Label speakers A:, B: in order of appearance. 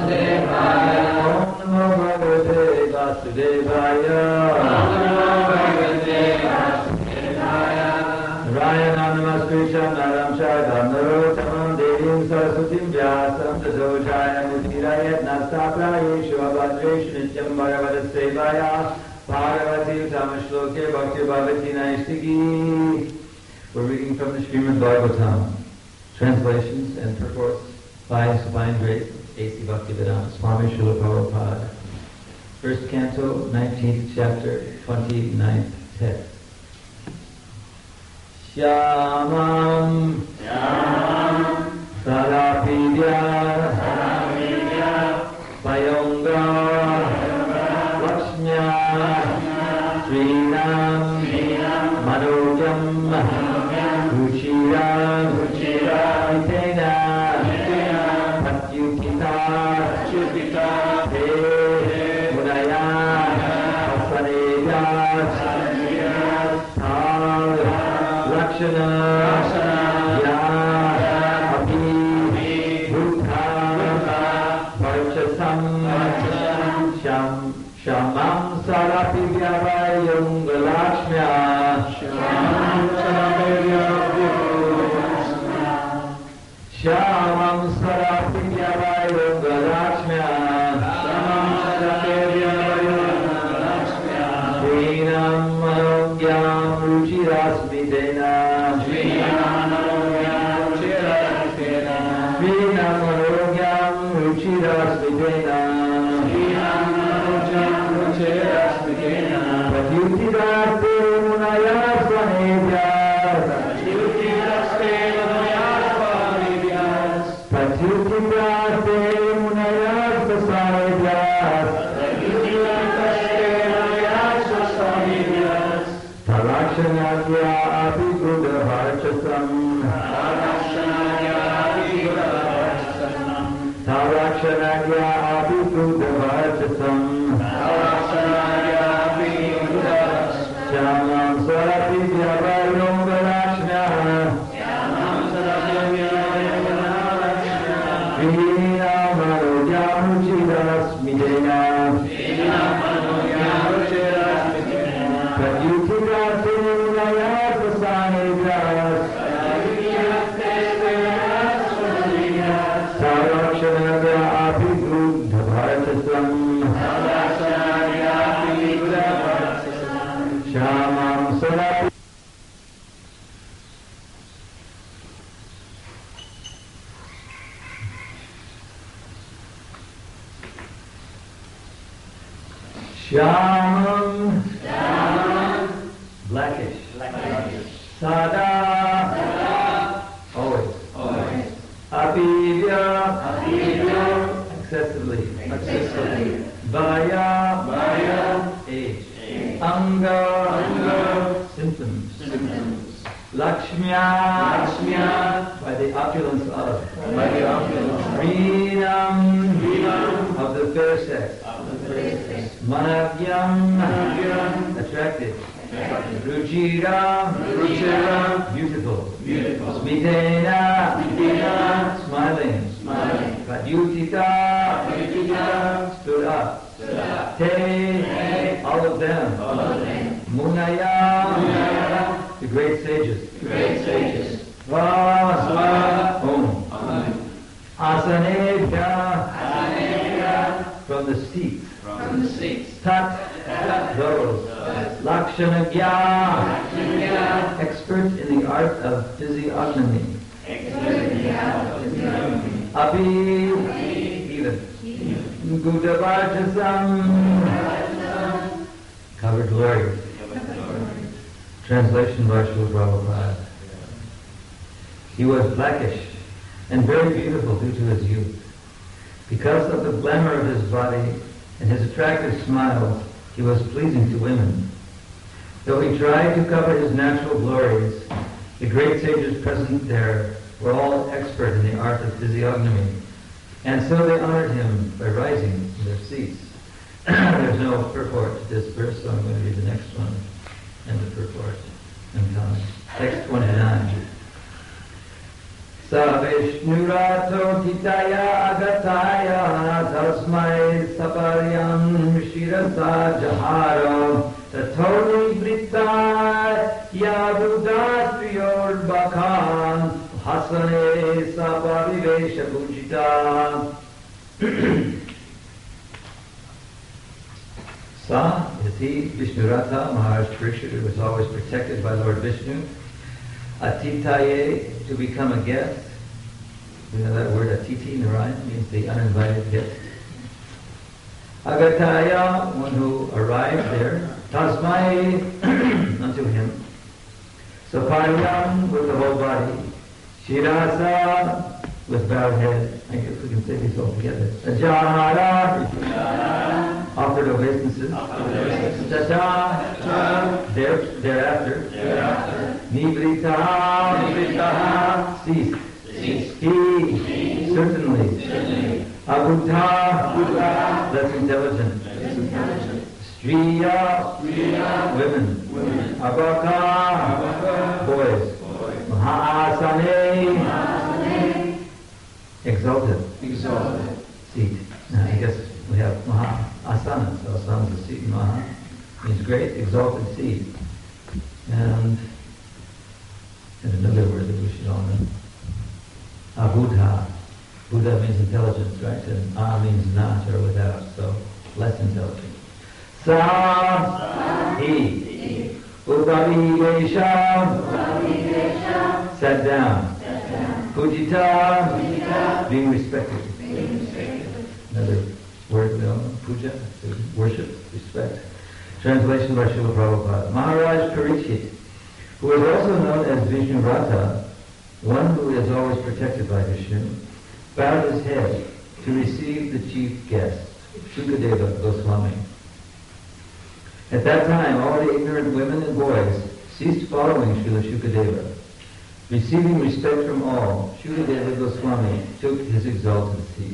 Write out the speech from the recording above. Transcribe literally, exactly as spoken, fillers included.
A: Vasudevaya. Om Namo Bhagavate Vasudevaya. Om Namo Bhagavate Vasudevaya. Narayana Namaskritya Naram Shaivam Narottamam Devim Saraswatim Vyasam Tato Jaya Mutirayat Nastaprayeshu Abhadreshu Nityam Bhagavata Sevaya Bhagavati Tamashloke Bhakti Bhavati Naistiki. We're reading from the Srimad Bhagavatam, translations and purports by His Divine Grace A C Bhaktivedanta Swami Srila Prabhupada. First Canto, nineteenth Chapter, twenty-ninth Text. Shyamam Sarapidya Payonga Lakshmya Srinam Manojam Ruchira Itena Patyukita Te Mudaya Pasaneya Lakshana Ya Abhi Bhuta Varchasam Sham Shamam Sarapidya Vayunga Lakshmya Shamam Sarapidya Shamam Sarapidya Vayunga Lakshmya Shamam Sarapidya Vayunga Lakshmya Srinam Manongyam Ruchirasmitena Srinam Manongyam Ruchirasmitena Patyutiraste Munaya Svanebhyas Patyutiraste Munaya Svanebhyas Patyutiraste Munaya Svanebhyas Patyutiraste Munaya Svanebhyas Tarakshanyatya Abhiguda Varchasam Tarakshanyatya Abhiguda Varchasam Tarakshanyatya Abhiguda Varchasam Shamam Sarapidya Vayunga Lakshmya Shamam Sarapidya Vayunga Lakshmya Srinam Manojam Ruchirasmitena Srinam Manojam Ruchirasmitena Patyutiraste Munaya Prasanebhyas Patyutiraste Munaya Prasanebhyas Tarakshanyatya Abhiguda Varchasam Tarakshanyatya Abhiguda Varchasam Shamam Sarapidya Shyamam blackish Sada always Abhidya excessively Vaya age Anga symptoms Lakshmya by the opulence of Srinam of the fair sex Manavyam attractive Ruchira beautiful Smitena smiling Padyutita stood up Te all of them Munaya the great sages Sva Om Asanebhya from the seats Tat those Lakshanagya expert in the art of physiognomy Abhi even Gudavarchasam covered glory. Translation by Srila Prabhupada. He was blackish and very beautiful due to his youth. Because of the glamour of his body and his attractive smile, he was pleasing to women. Though he tried to cover his natural glories, the great sages present there were all expert in the art of physiognomy, and so they honored him by rising in their seats. There's no purport to this verse, so I'm going to read the next one and the purport and comment. Text twenty-nine. Sa Vishnurato Titaya Agataya Tasmai Saparyam Shirasa Jaharo Tatoni Brita Yabudastriyor Bakan Hasane Sapavivesha Bujita. Sa, is he, Vishnuratha, Maharaj Parikshit, who was always protected by Lord Vishnu. Atitaye, to become a guest. You know that word atiti, Narayan, means the uninvited guest. Agataya, one who arrived there. Tasmai, unto him. Saparyam, with the whole body. Shirasa, with bowed head. I guess we can say these all together. Ajahara, offered obeisances. Tata, there, thereafter. Nibrita, ceased. He, certainly. Abhuta, less intelligent. Striya, women. Abaka, boys. Mahasane, exalted.
B: Exalted.
A: Seat. Now, I guess we have Maha Asana. So Asana is a seat. Maha means great, exalted seat. And, and another word that we should all know. Abudha. Buddha means intelligence, right? And A means not or without, so less intelligent. Sa, he. Ubhavivesha, sat down. Pujita, being respected. Another word we know, puja, to worship, respect. Translation by Srila Prabhupada. Maharaj Parikshit, who is also known as Vishnuratha, one who is always protected by Vishnu, bowed his head to receive the chief guest, Shukadeva Goswami. At that time, all the ignorant women and boys ceased following Srila Shukadeva. Receiving respect from all, Shukadeva Goswami took his exalted seat.